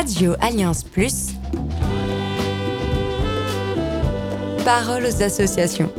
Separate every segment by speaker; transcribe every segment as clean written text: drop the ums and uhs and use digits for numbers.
Speaker 1: Radio Alliance Plus, parole aux associations.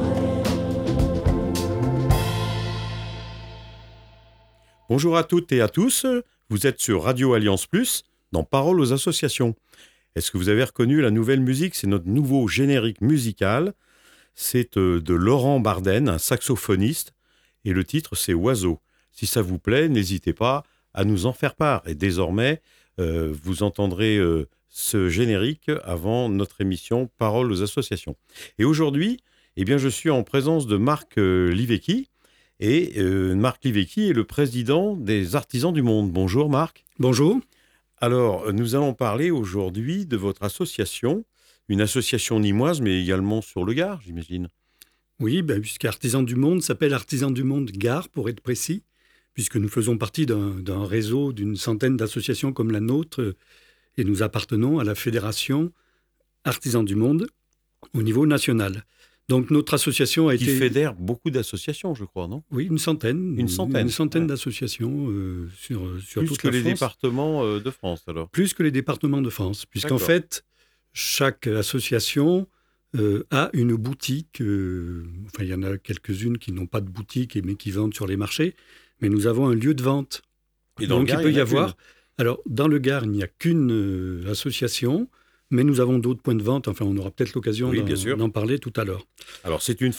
Speaker 2: Bonjour à toutes et à tous, vous êtes sur Radio Alliance Plus, dans Parole aux associations. Est-ce que vous avez reconnu la nouvelle musique ? C'est notre nouveau générique musical. C'est de Laurent Barden, un saxophoniste, et le titre c'est Oiseau. Si ça vous plaît, n'hésitez pas à nous en faire part. Et désormais, vous entendrez ce générique avant notre émission Parole aux associations. Et aujourd'hui, je suis en présence de Marc Livecki. Et Marc Livecki est le président des Artisans du Monde. Bonjour Marc.
Speaker 3: Bonjour.
Speaker 2: Alors, nous allons parler aujourd'hui de votre association, une association nîmoise, mais également sur le Gard, j'imagine.
Speaker 3: Oui, puisqu'Artisans du Monde s'appelle Artisans du Monde Gard, pour être précis, puisque nous faisons partie d'un réseau d'une centaine d'associations comme la nôtre, et nous appartenons à la Fédération Artisans du Monde au niveau national. Donc notre association a été...
Speaker 2: Qui fédère beaucoup d'associations, je crois, non ?
Speaker 3: Oui, une centaine
Speaker 2: ouais.
Speaker 3: D'associations sur
Speaker 2: plus
Speaker 3: toute
Speaker 2: que
Speaker 3: la
Speaker 2: les
Speaker 3: France.
Speaker 2: départements de France, alors.
Speaker 3: Plus que les départements de France, puisqu'en fait, chaque association a une boutique. Il y en a quelques-unes qui n'ont pas de boutique, mais qui vendent sur les marchés. Mais nous avons un lieu de vente.
Speaker 2: Et dans le Gard,
Speaker 3: il peut y avoir... Alors, dans le Gard, il n'y a qu'une association, mais nous avons d'autres points de vente. Enfin, on aura peut-être l'occasion d'en parler tout à l'heure.
Speaker 2: Alors, c'est une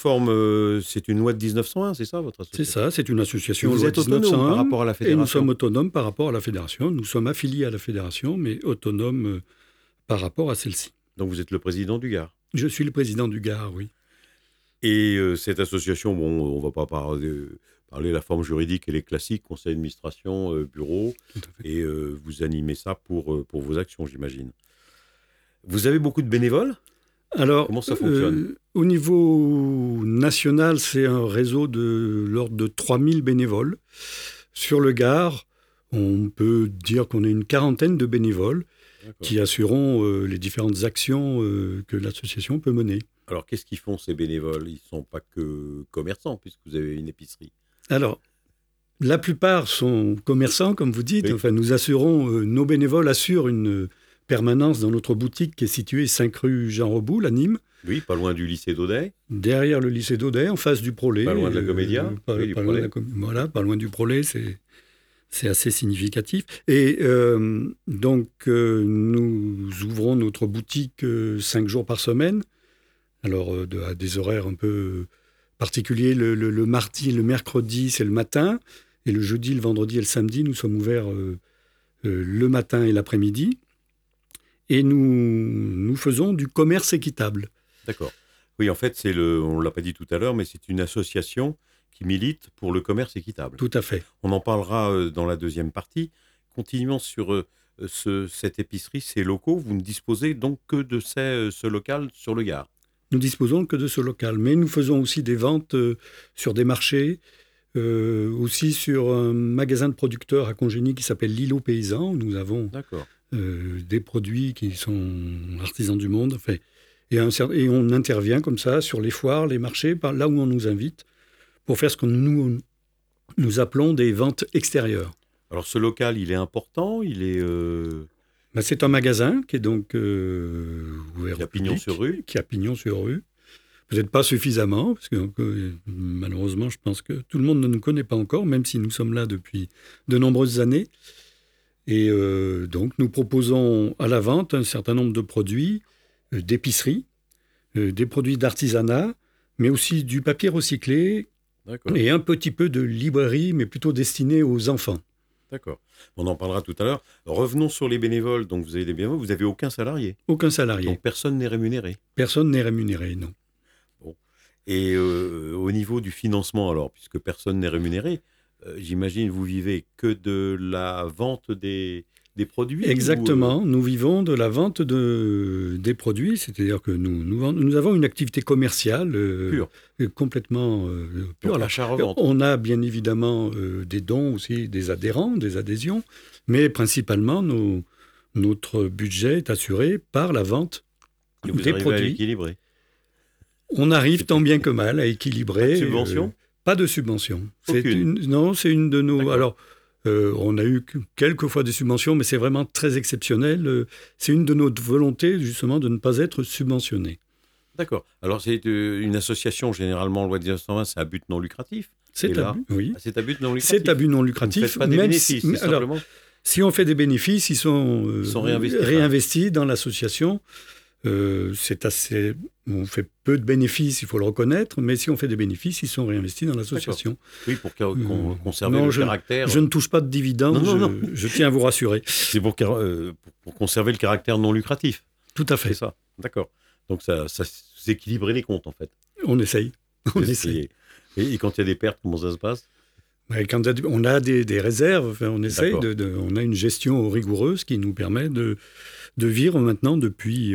Speaker 2: loi de 1901, c'est ça, votre association ?
Speaker 3: C'est ça, c'est une association
Speaker 2: vous êtes autonome par rapport à la fédération ?
Speaker 3: Et nous sommes autonomes par rapport à la fédération. Nous sommes affiliés à la fédération, mais autonomes par rapport à celle-ci.
Speaker 2: Donc, vous êtes le président du Gard ? Je
Speaker 3: suis le président du Gard, oui.
Speaker 2: Et cette association, on ne va pas parler de la forme juridique, elle est classique, conseil d'administration, bureau, et vous animez ça pour vos actions, j'imagine. Vous avez beaucoup de bénévoles ?
Speaker 3: Alors,
Speaker 2: comment ça fonctionne ?
Speaker 3: Au niveau national, c'est un réseau de l'ordre de 3000 bénévoles. Sur le Gard, on peut dire qu'on est une quarantaine de bénévoles qui assureront les différentes actions que l'association peut mener.
Speaker 2: Alors, qu'est-ce qu'ils font, ces bénévoles ? Ils ne sont pas que commerçants, puisque vous avez une épicerie.
Speaker 3: Alors, la plupart sont commerçants, comme vous dites.
Speaker 2: Oui.
Speaker 3: Enfin, nos bénévoles assurent une permanence dans notre boutique qui est située 5 rue Jean Reboul à Nîmes.
Speaker 2: Oui, pas loin du lycée d'Audet.
Speaker 3: Derrière le lycée d'Audet, en face du Prolet.
Speaker 2: Pas loin de la Comédia.
Speaker 3: Pas loin du Prolet, c'est assez significatif. Et nous ouvrons notre boutique 5 jours par semaine. Alors, à des horaires un peu particuliers. Le mardi et le mercredi, c'est le matin. Et le jeudi, le vendredi et le samedi, nous sommes ouverts le matin et l'après-midi. Et nous faisons du commerce équitable.
Speaker 2: D'accord. Oui, en fait, on ne l'a pas dit tout à l'heure, mais c'est une association qui milite pour le commerce équitable.
Speaker 3: Tout à fait.
Speaker 2: On en parlera dans la deuxième partie. Continuons sur cette épicerie, ces locaux. Vous ne disposez donc que de ce local sur le Gard ?
Speaker 3: Nous disposons que de ce local, mais nous faisons aussi des ventes sur des marchés, aussi sur un magasin de producteurs à Congénie qui s'appelle l'Îlot Paysan. Nous avons des produits qui sont artisans du monde. Enfin, et on intervient comme ça sur les foires, les marchés, là où on nous invite, pour faire ce que nous appelons des ventes extérieures.
Speaker 2: Alors ce local, il est important, il est...
Speaker 3: c'est un magasin qui est donc ouvert
Speaker 2: qui a pignon sur rue.
Speaker 3: Qui a pignon sur rue. Peut-être pas suffisamment, parce que malheureusement, je pense que tout le monde ne nous connaît pas encore, même si nous sommes là depuis de nombreuses années. Et donc, nous proposons à la vente un certain nombre de produits d'épicerie, des produits d'artisanat, mais aussi du papier recyclé et un petit peu de librairie, mais plutôt destiné aux enfants.
Speaker 2: D'accord. On en parlera tout à l'heure. Revenons sur les bénévoles. Donc, vous avez des bénévoles, vous n'avez aucun salarié ?
Speaker 3: Aucun salarié.
Speaker 2: Donc, personne n'est rémunéré ?
Speaker 3: Personne n'est rémunéré, non.
Speaker 2: Bon. Et au niveau du financement, alors, puisque personne n'est rémunéré, j'imagine vous vivez que de la vente des produits ?
Speaker 3: Exactement. Nous vivons de la vente des produits, c'est-à-dire que nous avons une activité commerciale
Speaker 2: pure.
Speaker 3: Complètement pure.
Speaker 2: L'achat-revente.
Speaker 3: On a bien évidemment des dons aussi, des adhérents, des adhésions, mais principalement notre budget est assuré par la vente des produits.
Speaker 2: À équilibrer.
Speaker 3: On arrive tant bien que mal à équilibrer.
Speaker 2: Pas de subvention ?
Speaker 3: Pas de subvention.
Speaker 2: Aucune.
Speaker 3: C'est une de nos...
Speaker 2: D'accord.
Speaker 3: Alors, On a eu quelques fois des subventions, mais c'est vraiment très exceptionnel. C'est une de nos volontés, justement, de ne pas être subventionné.
Speaker 2: D'accord. Alors, c'est une association, généralement, loi de 1920, c'est à but non lucratif.
Speaker 3: C'est à but, oui.
Speaker 2: C'est à but non lucratif.
Speaker 3: C'est à but non
Speaker 2: Vous ne
Speaker 3: lucratif.
Speaker 2: faites pas des bénéfices, c'est
Speaker 3: alors,
Speaker 2: simplement...
Speaker 3: si on fait des bénéfices, ils sont réinvestis dans l'association. On fait peu de bénéfices, il faut le reconnaître, mais si on fait des bénéfices, ils sont réinvestis dans l'association.
Speaker 2: Oui, pour conserver le caractère...
Speaker 3: Je ne touche pas de dividendes, je tiens à vous rassurer.
Speaker 2: C'est pour conserver le caractère non lucratif.
Speaker 3: Tout à fait.
Speaker 2: C'est ça, d'accord. Donc ça équilibrer les comptes, en fait.
Speaker 3: On essaye.
Speaker 2: Et quand il y a des pertes, comment ça se passe ?
Speaker 3: Quand on a des réserves, enfin, on essaye. On a une gestion rigoureuse qui nous permet de vivre maintenant depuis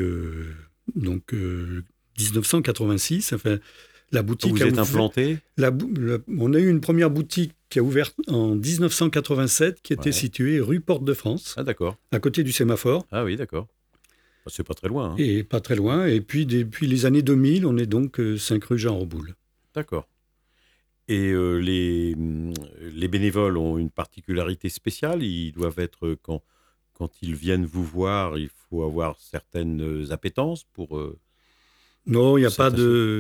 Speaker 3: 1986. Enfin, la boutique.
Speaker 2: Vous êtes implanté ?
Speaker 3: On a eu une première boutique qui a ouvert en 1987, qui était située rue Porte-de-France.
Speaker 2: Ah, d'accord.
Speaker 3: À côté du sémaphore.
Speaker 2: Ah oui, d'accord. C'est pas très loin. Hein.
Speaker 3: Et pas très loin. Et puis, depuis les années 2000, on est donc 5 rue Jean Reboul.
Speaker 2: D'accord. Et les bénévoles ont une particularité spéciale. Ils doivent être, quand ils viennent vous voir, il faut avoir certaines appétences pour...
Speaker 3: Non, il n'y a pas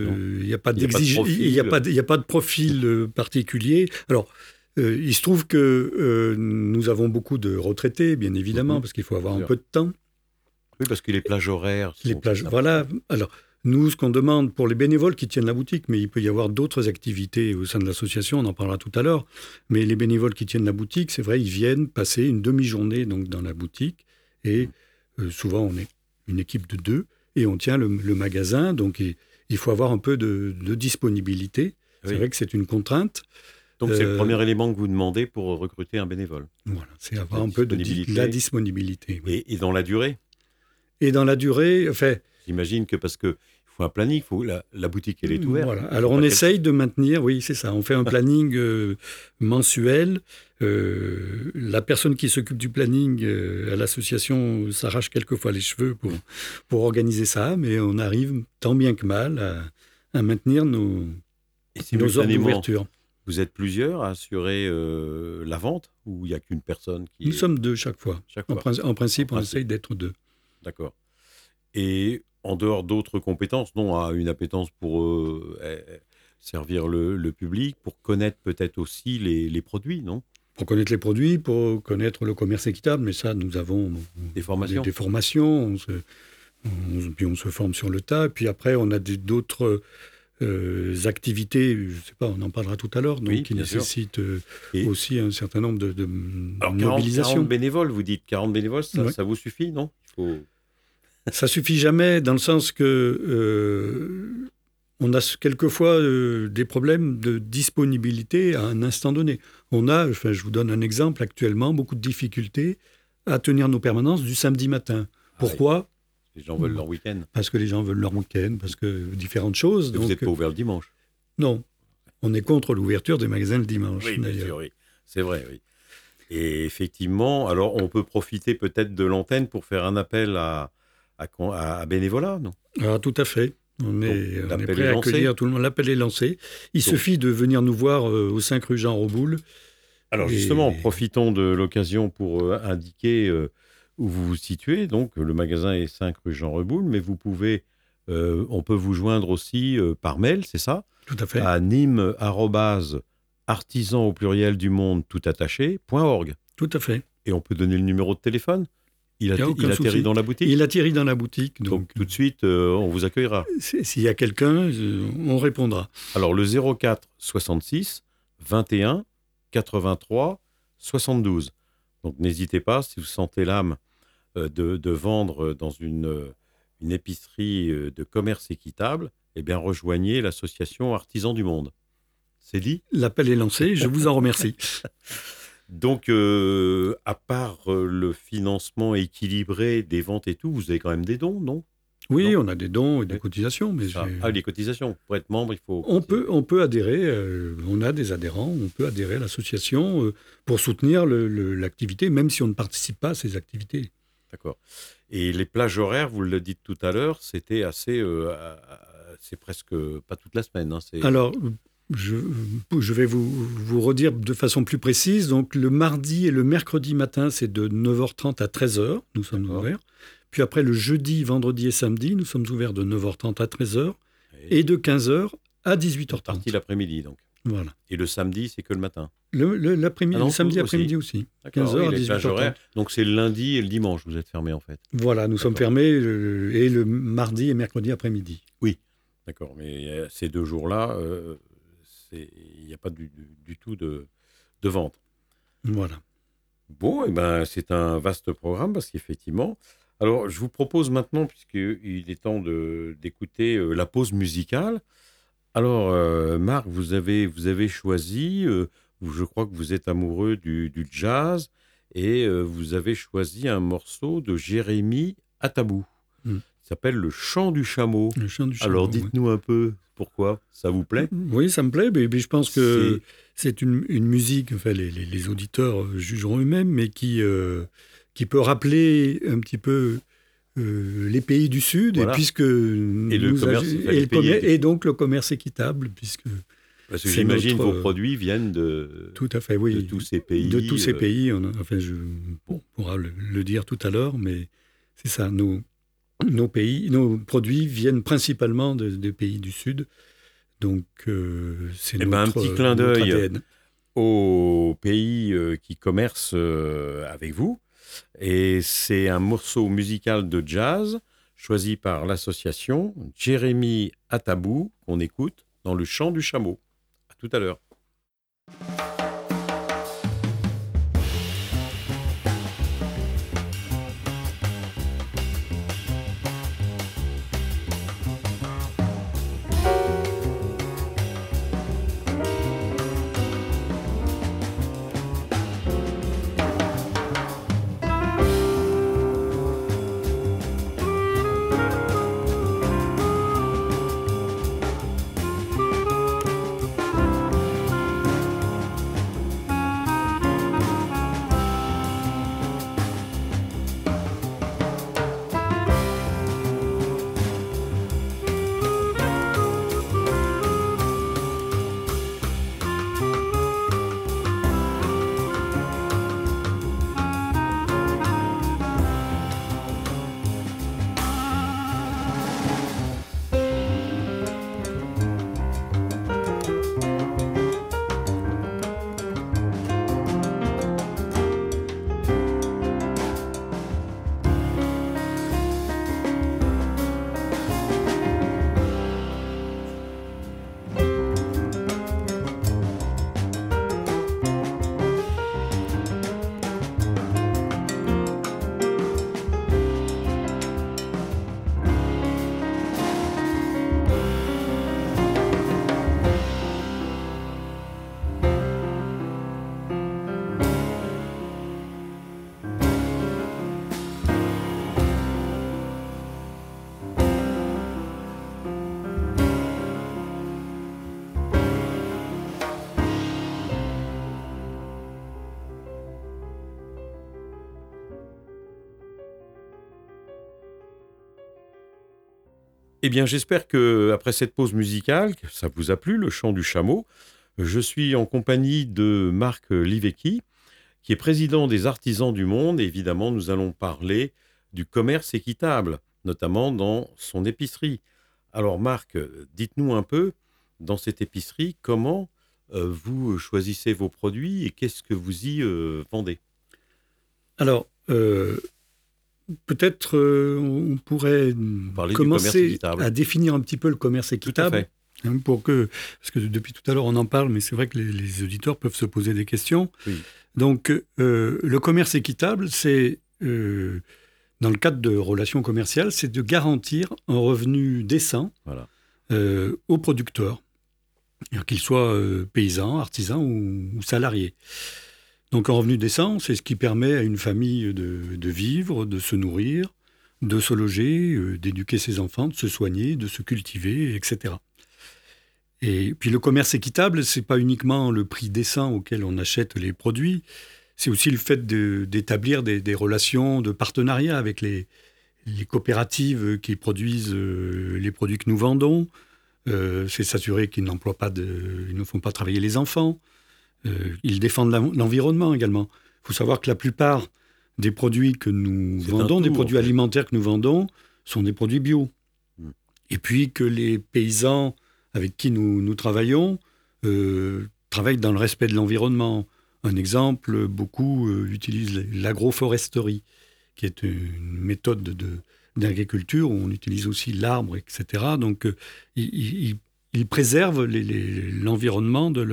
Speaker 3: de profil particulier. Alors, il se trouve que nous avons beaucoup de retraités, bien évidemment, parce qu'il faut avoir un peu de temps.
Speaker 2: Oui, parce que les plages horaires...
Speaker 3: Voilà. Alors, nous, ce qu'on demande pour les bénévoles qui tiennent la boutique, mais il peut y avoir d'autres activités au sein de l'association, on en parlera tout à l'heure, mais les bénévoles qui tiennent la boutique, c'est vrai, ils viennent passer une demi-journée donc, dans la boutique, et souvent on est une équipe de 2, et on tient le magasin, donc il faut avoir un peu de disponibilité. C'est vrai que c'est une contrainte.
Speaker 2: Donc c'est le premier élément que vous demandez pour recruter un bénévole.
Speaker 3: Voilà, c'est avoir un peu de la disponibilité.
Speaker 2: Oui. Et dans la durée ?
Speaker 3: Et dans la durée, enfin...
Speaker 2: J'imagine que parce qu'il faut un planning, la boutique, elle est ouverte.
Speaker 3: Voilà. Alors, on essaye de maintenir, oui, c'est ça. On fait un planning mensuel. La personne qui s'occupe du planning à l'association s'arrache quelquefois les cheveux pour organiser ça, mais on arrive tant bien que mal à maintenir nos heures d'ouverture.
Speaker 2: Vous êtes plusieurs à assurer la vente ou il n'y a qu'une personne qui...
Speaker 3: Nous sommes 2 chaque fois. En principe, on essaye d'être 2.
Speaker 2: D'accord. Et en dehors d'autres compétences, une appétence pour servir le public, pour connaître peut-être aussi les produits, non ?
Speaker 3: Pour connaître les produits, pour connaître le commerce équitable, mais ça, nous avons
Speaker 2: des formations.
Speaker 3: Des formations, puis on se forme sur le tas, puis après, on a d'autres activités, je ne sais pas, on en parlera tout à l'heure, donc qui nécessitent aussi un certain nombre de mobilisations.
Speaker 2: 40 bénévoles, vous dites 40 bénévoles, ça vous suffit, non ?
Speaker 3: Ça suffit jamais, dans le sens que on a quelquefois des problèmes de disponibilité à un instant donné. Je vous donne un exemple, actuellement, beaucoup de difficultés à tenir nos permanences du samedi matin. Pourquoi ?
Speaker 2: Les gens veulent leur week-end.
Speaker 3: Parce que les gens veulent leur week-end, parce que différentes choses.
Speaker 2: Vous n'êtes pas ouvert le dimanche ?
Speaker 3: Non. On est contre l'ouverture des magasins le dimanche,
Speaker 2: oui,
Speaker 3: d'ailleurs.
Speaker 2: Bien sûr, oui. C'est vrai, oui. Et effectivement, alors on peut profiter peut-être de l'antenne pour faire un appel à bénévolat, non ?
Speaker 3: Ah, tout à fait. On est prêt à accueillir tout le monde. L'appel est lancé. Il suffit de venir nous voir au 5 rue Jean Reboul.
Speaker 2: Alors justement, profitons de l'occasion pour indiquer où vous vous situez. Donc le magasin est 5 rue Jean Reboul, mais vous pouvez, on peut vous joindre aussi par mail, c'est ça ?
Speaker 3: Tout à fait.
Speaker 2: À nîmes@artisan au pluriel du monde tout attaché.org.
Speaker 3: Tout à fait.
Speaker 2: Et on peut donner le numéro de téléphone ? Il atterrit dans la boutique ?
Speaker 3: Il atterrit dans la boutique. Donc
Speaker 2: tout de suite, on vous accueillera.
Speaker 3: S'il y a quelqu'un, on répondra.
Speaker 2: Alors, le 04 66 21 83 72. Donc, n'hésitez pas, si vous sentez l'âme de vendre dans une épicerie de commerce équitable, eh bien, rejoignez l'association Artisans du Monde. C'est dit ?
Speaker 3: L'appel est lancé, je vous en remercie.
Speaker 2: Donc, à part le financement équilibré des ventes et tout, vous avez quand même des dons, non ?
Speaker 3: Oui, on a des dons et des cotisations. Mais
Speaker 2: les cotisations. Pour être membre, il faut...
Speaker 3: On peut adhérer, on a des adhérents, on peut adhérer à l'association pour soutenir l'activité, même si on ne participe pas à ces activités.
Speaker 2: D'accord. Et les plages horaires, vous le dites tout à l'heure, c'était assez... c'est presque pas toute la semaine. Hein,
Speaker 3: Alors... je vais vous redire de façon plus précise. Donc, le mardi et le mercredi matin, c'est de 9h30 à 13h, nous sommes ouverts. Puis après, le jeudi, vendredi et samedi, nous sommes ouverts de 9h30 à 13h et de 15h à 18h30.
Speaker 2: Partie l'après-midi, donc.
Speaker 3: Voilà.
Speaker 2: Et le samedi, c'est que le matin.
Speaker 3: L'après-midi,
Speaker 2: non,
Speaker 3: le samedi
Speaker 2: aussi.
Speaker 3: après-midi aussi.
Speaker 2: D'accord,
Speaker 3: 15h à
Speaker 2: les plages
Speaker 3: 18h30.
Speaker 2: horaires. Donc c'est le lundi et le dimanche, vous êtes fermés en fait.
Speaker 3: Voilà, nous sommes fermés et le mardi et mercredi après-midi.
Speaker 2: Oui, d'accord. Mais ces 2 jours-là, il n'y a pas du tout de vente.
Speaker 3: Voilà.
Speaker 2: Bon, c'est un vaste programme parce qu'effectivement... Alors, je vous propose maintenant, puisqu'il est temps d'écouter la pause musicale. Alors, Marc, vous avez choisi, je crois que vous êtes amoureux du jazz, et vous avez choisi un morceau de Jérémy Atabou. Il s'appelle Le Chant du Chameau.
Speaker 3: Le Chant du Chameau.
Speaker 2: Alors, dites-nous un peu pourquoi. Ça vous plaît ?
Speaker 3: Oui, ça me plaît. Mais je pense que c'est une musique, enfin, les auditeurs jugeront eux-mêmes, mais qui peut rappeler un petit peu les pays du Sud,
Speaker 2: voilà.
Speaker 3: Et donc le commerce équitable, puisque
Speaker 2: parce que j'imagine vos produits viennent
Speaker 3: tout à fait, oui,
Speaker 2: de tous ces pays.
Speaker 3: De tous ces pays, on pourra le dire tout à l'heure, mais c'est ça, nos produits viennent principalement des pays du Sud, donc c'est notre
Speaker 2: un petit clin d'œil
Speaker 3: ADN.
Speaker 2: Aux pays qui commercent avec vous. Et c'est un morceau musical de jazz choisi par l'association Jérémy Atabou qu'on écoute dans Le Chant du Chameau. À tout à l'heure. Eh bien, j'espère qu'après cette pause musicale, ça vous a plu, Le Chant du Chameau. Je suis en compagnie de Marc Livecki, qui est président des Artisans du Monde. Et évidemment, nous allons parler du commerce équitable, notamment dans son épicerie. Alors Marc, dites-nous un peu, dans cette épicerie, comment vous choisissez vos produits et qu'est-ce que vous y vendez ?
Speaker 3: Alors, peut-être on pourrait commencer à définir un petit peu le commerce équitable.
Speaker 2: Tout à fait.
Speaker 3: Parce que depuis tout à l'heure on en parle, mais c'est vrai que les auditeurs peuvent se poser des questions.
Speaker 2: Oui.
Speaker 3: Donc le commerce équitable, c'est, dans le cadre de relations commerciales, c'est de garantir un revenu décent aux producteurs, qu'ils soient paysans, artisans ou salariés. Donc un revenu décent, c'est ce qui permet à une famille de vivre, de se nourrir, de se loger, d'éduquer ses enfants, de se soigner, de se cultiver, etc. Et puis le commerce équitable, c'est pas uniquement le prix décent auquel on achète les produits, c'est aussi le fait d'établir des relations de partenariat avec les coopératives qui produisent les produits que nous vendons, c'est s'assurer qu'ils ils ne font pas travailler les enfants. Ils défendent l'environnement également. Il faut savoir que la plupart des produits que nous vendons, des produits alimentaires que nous vendons, sont des produits bio. Et puis que les paysans avec qui nous travaillons travaillent dans le respect de l'environnement. Un exemple, beaucoup utilisent l'agroforesterie, qui est une méthode d'agriculture où on utilise aussi l'arbre, etc. Donc, ils préservent l'environnement de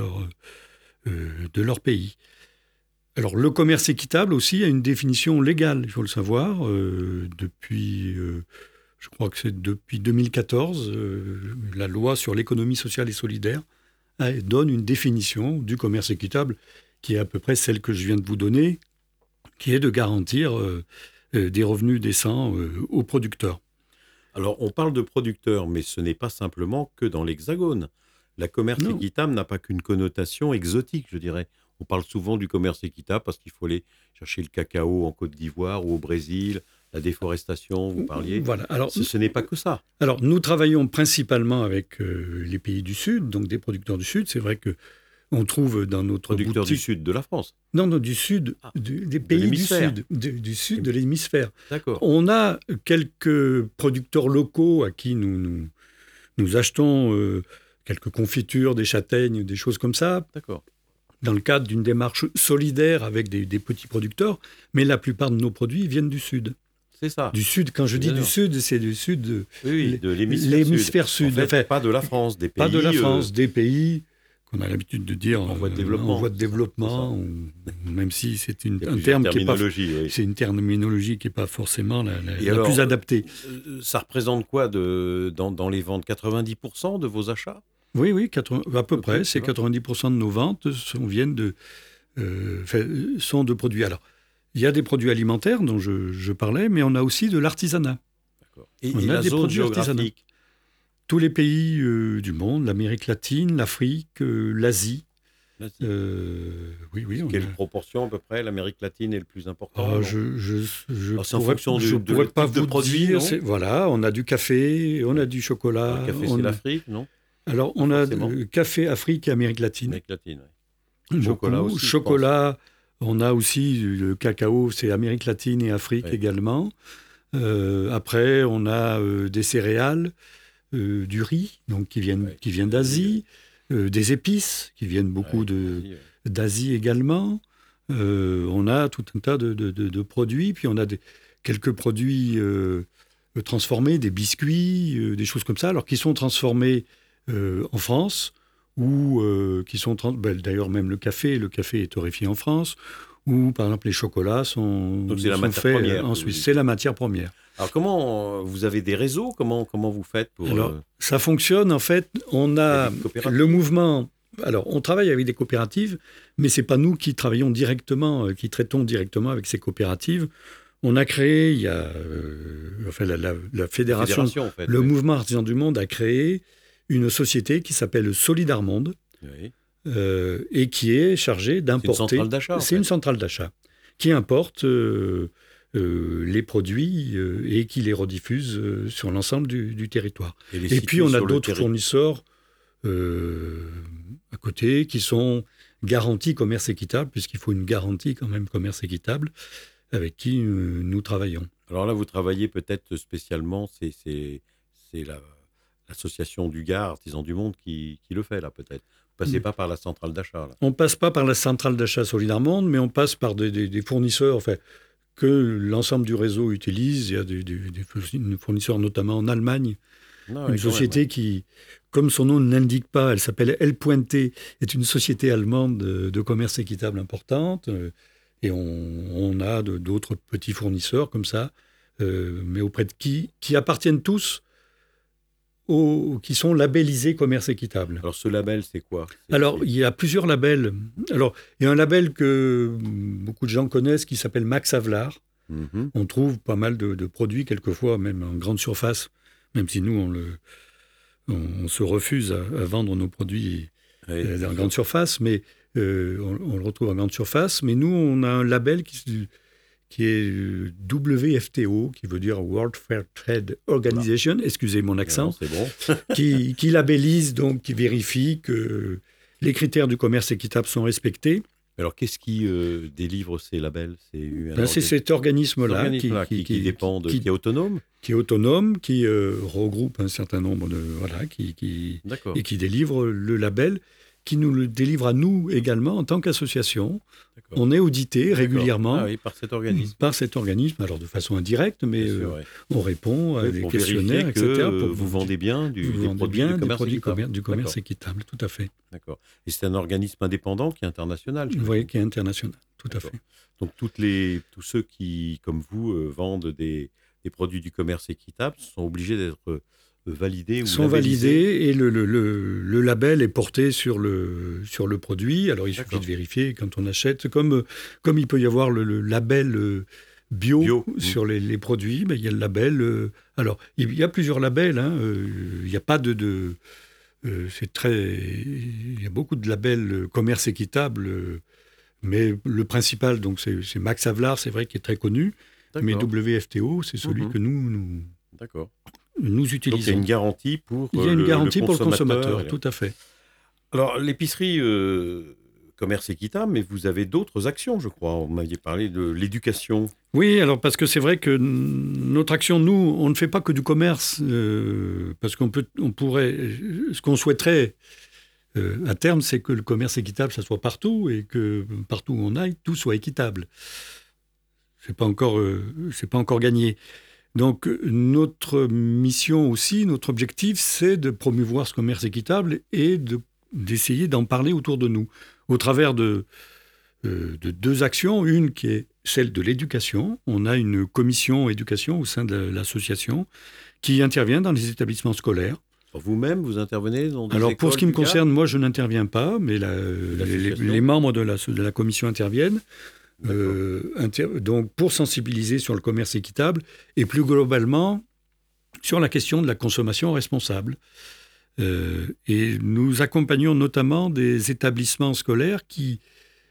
Speaker 3: leur pays. Alors, le commerce équitable aussi a une définition légale, il faut le savoir, depuis... je crois que c'est depuis 2014, la loi sur l'économie sociale et solidaire donne une définition du commerce équitable qui est à peu près celle que je viens de vous donner, qui est de garantir des revenus décents aux producteurs.
Speaker 2: Alors, on parle de producteurs, mais ce n'est pas simplement que dans l'Hexagone. La commerce équitable n'a pas qu'une connotation exotique, je dirais. On parle souvent du commerce équitable parce qu'il faut aller chercher le cacao en Côte d'Ivoire ou au Brésil, la déforestation, vous parliez.
Speaker 3: Voilà. Alors,
Speaker 2: ce n'est pas que ça.
Speaker 3: Alors, nous travaillons principalement avec les pays du Sud, donc des producteurs du Sud. C'est vrai qu'on trouve dans notre
Speaker 2: producteurs
Speaker 3: boutique...
Speaker 2: du Sud de la France.
Speaker 3: Non, du Sud, des pays du Sud, du Sud de l'hémisphère.
Speaker 2: D'accord.
Speaker 3: On a quelques producteurs locaux à qui nous achetons quelques confitures, des châtaignes, des choses comme ça.
Speaker 2: D'accord.
Speaker 3: Dans le cadre d'une démarche solidaire avec des petits producteurs, mais la plupart de nos produits viennent du Sud.
Speaker 2: C'est ça.
Speaker 3: Du Sud, quand je dis du Sud, c'est du Sud de l'hémisphère Sud.
Speaker 2: En fait, pas de la France, des pays.
Speaker 3: Pas de la France, des pays qu'on a l'habitude de dire
Speaker 2: en voie de développement.
Speaker 3: En voie de développement, même si c'est un terme qui est pas... C'est une terminologie qui n'est pas forcément la plus adaptée.
Speaker 2: Ça représente quoi dans les ventes ? 90% de vos achats ?
Speaker 3: Oui, à peu près. C'est 90% de nos ventes sont de produits. Alors, il y a des produits alimentaires dont je parlais, mais on a aussi de l'artisanat.
Speaker 2: D'accord. Et la zone géographique ?
Speaker 3: Tous les pays du monde, l'Amérique latine, l'Afrique, l'Asie. Oui.
Speaker 2: Quelle proportion à peu près l'Amérique latine est le plus important ?
Speaker 3: Je ne pourrais pas vous dire. Voilà, on a du café, on a du chocolat.
Speaker 2: Le café, c'est l'Afrique, non ?
Speaker 3: Alors, on a café, Afrique et Amérique latine.
Speaker 2: Amérique latine, oui. Chocolat aussi.
Speaker 3: Chocolat, on a aussi le cacao, c'est Amérique latine et Afrique également. Après, on a des céréales, du riz, donc qui viennent d'Asie, des épices qui viennent beaucoup d'Asie également. On a tout un tas de produits, puis on a quelques produits transformés, des biscuits, des choses comme ça, alors qui sont transformés en France, ou qui sont... d'ailleurs, même le café est torréfié en France, ou par exemple les chocolats sont faits en Suisse. C'est la matière première.
Speaker 2: Alors comment vous avez des réseaux ? Comment vous faites pour...
Speaker 3: Alors, ça fonctionne en fait. On a le mouvement... Alors, on travaille avec des coopératives, mais c'est pas nous qui travaillons directement, qui traitons directement avec ces coopératives. On a créé, il y a... la fédération en fait, le mouvement artisan du monde a créé une société qui s'appelle Solidar Monde, et qui est chargée d'importer...
Speaker 2: C'est une centrale d'achat.
Speaker 3: C'est une centrale d'achat qui importe les produits et qui les rediffuse sur l'ensemble du territoire. Et puis on a d'autres fournisseurs à côté qui sont garantis commerce équitable, puisqu'il faut une garantie quand même commerce équitable, avec qui nous travaillons.
Speaker 2: Alors là, vous travaillez peut-être spécialement, c'est l'association du Gard, Artisans du Monde, qui le fait là peut-être. Vous ne passez pas par la centrale d'achat là.
Speaker 3: On ne passe pas par la centrale d'achat Solidar Monde, mais on passe par des fournisseurs que l'ensemble du réseau utilise. Il y a des fournisseurs notamment en Allemagne. Une société qui, comme son nom ne l'indique pas, elle s'appelle El Puente, est une société allemande de commerce équitable importante. Et on a d'autres petits fournisseurs comme ça, mais auprès de qui appartiennent tous qui sont labellisés commerce équitable.
Speaker 2: Alors ce label, c'est quoi ?
Speaker 3: Alors il y a plusieurs labels. Alors il y a un label que beaucoup de gens connaissent qui s'appelle Max Havelaar. Mm-hmm. On trouve pas mal de produits, quelquefois même en grande surface, même si nous on se refuse à vendre nos produits en grande surface, mais on le retrouve en grande surface. Mais nous on a un label qui est WFTO, qui veut dire World Fair Trade Organization, excusez mon accent,
Speaker 2: c'est bon.
Speaker 3: qui labellise, donc qui vérifie que les critères du commerce équitable sont respectés.
Speaker 2: Alors, qu'est-ce qui délivre ces labels?
Speaker 3: C'est cet organisme-là
Speaker 2: qui dépend qui est autonome.
Speaker 3: Qui est autonome, qui regroupe un certain nombre de... Voilà, et qui délivre le label, qui nous le délivre à nous également en tant qu'association. D'accord. On est audité régulièrement
Speaker 2: par cet organisme.
Speaker 3: Par cet organisme, alors de façon indirecte, mais on répond à des questionnaires, etc.
Speaker 2: Vous vendez bien des produits
Speaker 3: du commerce équitable, tout à fait.
Speaker 2: D'accord. Et c'est un organisme indépendant qui est international.
Speaker 3: Oui, qui est international, tout à fait.
Speaker 2: Donc tous ceux qui, comme vous, vendent des produits du commerce équitable sont obligés d'être validés.
Speaker 3: Sont validés et le label est porté sur le produit. Alors il suffit de vérifier quand on achète. Comme il peut y avoir le label bio sur les produits, il y a le label. Alors il y a plusieurs labels. Il n'y a pas il y a beaucoup de labels commerce équitable, mais le principal, donc c'est Max Havelaar, c'est vrai, qui est très connu. D'accord. Mais WFTO, c'est celui que nous utilisons. Donc
Speaker 2: il y a une garantie pour
Speaker 3: le consommateur, tout à fait.
Speaker 2: Alors l'épicerie commerce équitable, mais vous avez d'autres actions, je crois. Vous m'aviez parlé de l'éducation.
Speaker 3: Oui, alors parce que c'est vrai que notre action, nous, on ne fait pas que du commerce, parce qu'on pourrait, ce qu'on souhaiterait à terme, c'est que le commerce équitable, ça soit partout, et que partout où on aille, tout soit équitable. C'est pas encore gagné. Donc notre mission aussi, notre objectif, c'est de promouvoir ce commerce équitable et d'essayer d'en parler autour de nous, au travers de deux actions. Une qui est celle de l'éducation. On a une commission éducation au sein de l'association qui intervient dans les établissements scolaires.
Speaker 2: Vous-même, vous intervenez dans des
Speaker 3: Alors,
Speaker 2: écoles
Speaker 3: pour ce qui me concerne, moi, je n'interviens pas, mais les membres de la commission interviennent. Donc, pour sensibiliser sur le commerce équitable et plus globalement sur la question de la consommation responsable. Et nous accompagnons notamment des établissements scolaires qui,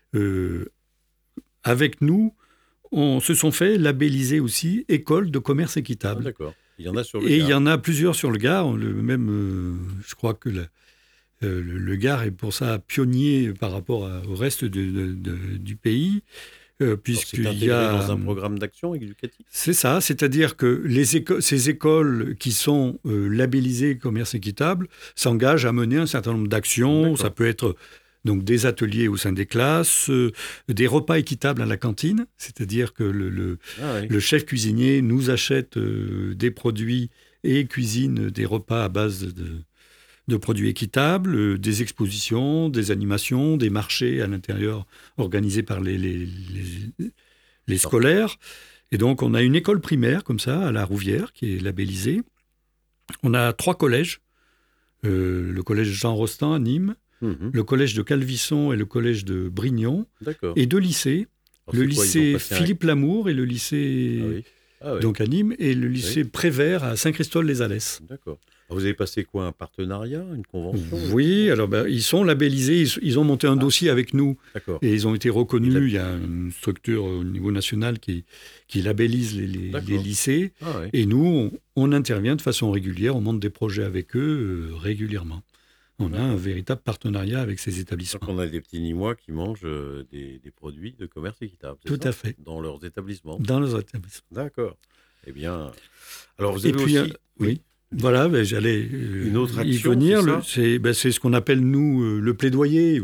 Speaker 3: avec nous, se sont fait labelliser aussi école de commerce équitable.
Speaker 2: Ah, d'accord. Il y en a sur le Gard.
Speaker 3: Et il y en a plusieurs sur le Gard. Je crois que le Gard est pour ça pionnier par rapport au reste du pays.
Speaker 2: Puisqu'il y a dans un programme d'action éducatif.
Speaker 3: C'est ça, c'est-à-dire que ces écoles qui sont labellisées commerce équitable s'engagent à mener un certain nombre d'actions. D'accord. Ça peut être donc des ateliers au sein des classes, des repas équitables à la cantine, c'est-à-dire que le chef cuisinier nous achète des produits et cuisine des repas à base de produits équitables, des expositions, des animations, des marchés à l'intérieur organisés par les scolaires. Et donc, on a une école primaire, comme ça, à La Rouvière, qui est labellisée. On a 3 collèges. Le collège Jean Rostand à Nîmes, le collège de Calvisson et le collège de Brignon. D'accord. Et 2 lycées. Alors, le lycée Philippe Lamour et le lycée donc à Nîmes, et le lycée Prévert à Saint-Christol-les-Alès.
Speaker 2: D'accord. Alors vous avez passé quoi, un partenariat, une convention?
Speaker 3: Oui, alors ils sont labellisés, ils ont monté un dossier avec nous. D'accord. Et ils ont été reconnus. Il y a une structure au niveau national qui labellise les lycées. Ah, oui. Et nous, on intervient de façon régulière, on monte des projets avec eux régulièrement. On a un véritable partenariat avec ces établissements.
Speaker 2: Donc on a des petits Nîmois qui mangent des produits de commerce équitable.
Speaker 3: Tout à fait.
Speaker 2: Dans leurs établissements.
Speaker 3: Dans leurs établissements.
Speaker 2: D'accord. Eh bien, alors vous avez aussi...
Speaker 3: Oui. Voilà, j'allais
Speaker 2: une autre action,
Speaker 3: y venir. C'est ce qu'on appelle, nous, le plaidoyer.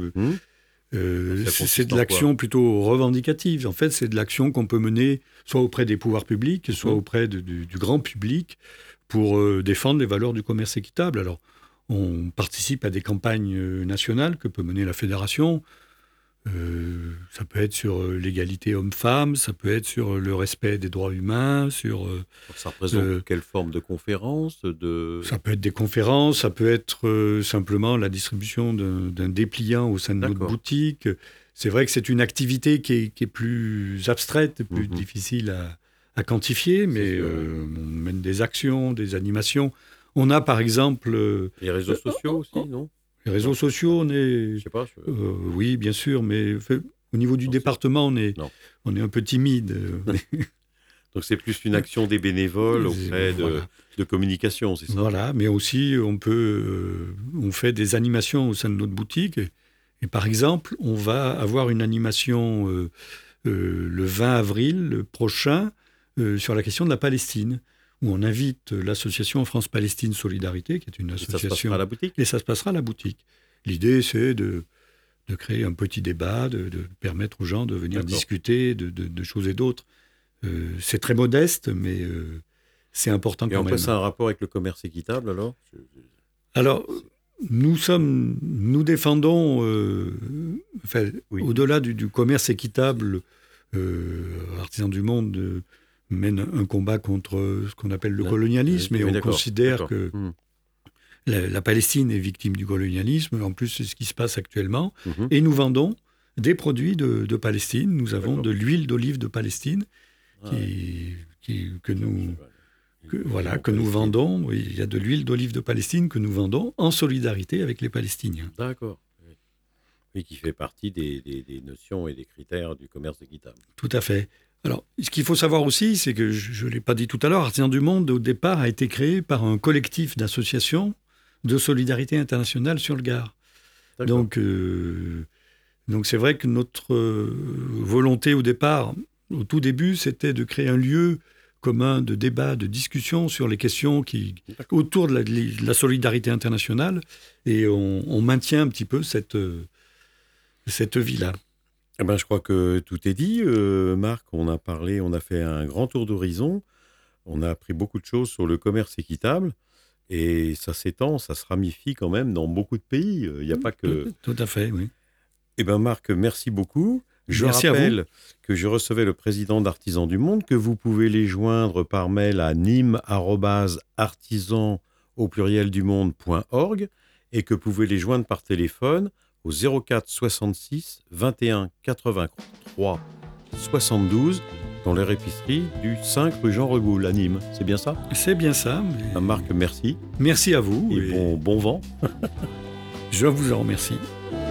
Speaker 3: C'est de l'action plutôt revendicative. En fait, c'est de l'action qu'on peut mener soit auprès des pouvoirs publics, soit auprès du grand public pour défendre les valeurs du commerce équitable. Alors, on participe à des campagnes nationales que peut mener la fédération. Ça peut être sur l'égalité homme-femme, ça peut être sur le respect des droits humains, sur...
Speaker 2: Ça représente quelle forme de conférence
Speaker 3: Ça peut être des conférences, ça peut être simplement la distribution d'un dépliant au sein de notre boutique. C'est vrai que c'est une activité qui est plus abstraite, plus difficile à quantifier, mais on mène des actions, des animations. On a par exemple...
Speaker 2: Les réseaux sociaux aussi, non ?
Speaker 3: Les réseaux sociaux, on est...
Speaker 2: Je sais pas.
Speaker 3: oui, bien sûr, mais Au niveau du
Speaker 2: Non,
Speaker 3: département, on est un peu timide.
Speaker 2: Donc c'est plus une action des bénévoles auprès
Speaker 3: Voilà.
Speaker 2: de communication, c'est ça?
Speaker 3: Voilà, mais aussi on fait des animations au sein de notre boutique. Et par exemple, on va avoir une animation le 20 avril prochain sur la question de la Palestine, où on invite l'association France-Palestine Solidarité, qui est une
Speaker 2: Et ça se
Speaker 3: association...
Speaker 2: passera à la boutique?
Speaker 3: Et ça se passera à la boutique. L'idée, c'est de créer un petit débat, de permettre aux gens de venir
Speaker 2: D'accord.
Speaker 3: discuter de choses et d'autres. C'est très modeste, mais c'est important
Speaker 2: Et
Speaker 3: quand
Speaker 2: en
Speaker 3: même.
Speaker 2: quoi ça a un rapport avec le commerce équitable, alors?
Speaker 3: Alors, nous défendons,
Speaker 2: Oui.
Speaker 3: au-delà du commerce équitable, Artisans du Monde mène un combat contre ce qu'on appelle le colonialisme, et
Speaker 2: Oui,
Speaker 3: on
Speaker 2: d'accord,
Speaker 3: considère
Speaker 2: d'accord.
Speaker 3: que la Palestine est victime du colonialisme. En plus, c'est ce qui se passe actuellement.
Speaker 2: Mhm.
Speaker 3: Et nous vendons des produits de Palestine. Nous avons
Speaker 2: D'accord.
Speaker 3: de l'huile d'olive de Palestine
Speaker 2: Ah,
Speaker 3: que nous
Speaker 2: Palestine.
Speaker 3: vendons. Oui, il y a de l'huile d'olive de Palestine que nous vendons en solidarité avec les Palestiniens.
Speaker 2: D'accord. Oui. Oui, qui fait partie des notions et des critères du commerce équitable.
Speaker 3: Tout à fait. Alors, ce qu'il faut savoir aussi, c'est que je ne l'ai pas dit tout à l'heure, Artisans du Monde, au départ, a été créé par un collectif d'associations de solidarité internationale sur le Gard.
Speaker 2: D'accord.
Speaker 3: Donc c'est vrai que notre volonté au départ, au tout début, c'était de créer un lieu commun de débat, de discussion sur les questions autour de la solidarité internationale, et on maintient un petit peu cette vie-là.
Speaker 2: Eh ben, je crois que tout est dit, Marc. On a fait un grand tour d'horizon. On a appris beaucoup de choses sur le commerce équitable. Et ça s'étend, ça se ramifie quand même dans beaucoup de pays. Il n'y a pas que...
Speaker 3: Tout à fait, oui.
Speaker 2: Eh bien, Marc, merci beaucoup. Je
Speaker 3: Merci à vous.
Speaker 2: rappelle que je recevais le président d'Artisans du Monde, que vous pouvez les joindre par mail à nim@artisan au pluriel du monde.org, et que vous pouvez les joindre par téléphone au 04 66 21 83 72 dans leur épicerie du 5 rue Jean Regoul à Nîmes. C'est bien ça?
Speaker 3: C'est bien ça. Mais...
Speaker 2: Marc, merci.
Speaker 3: Merci à vous.
Speaker 2: Et bon vent.
Speaker 3: Je vous en remercie.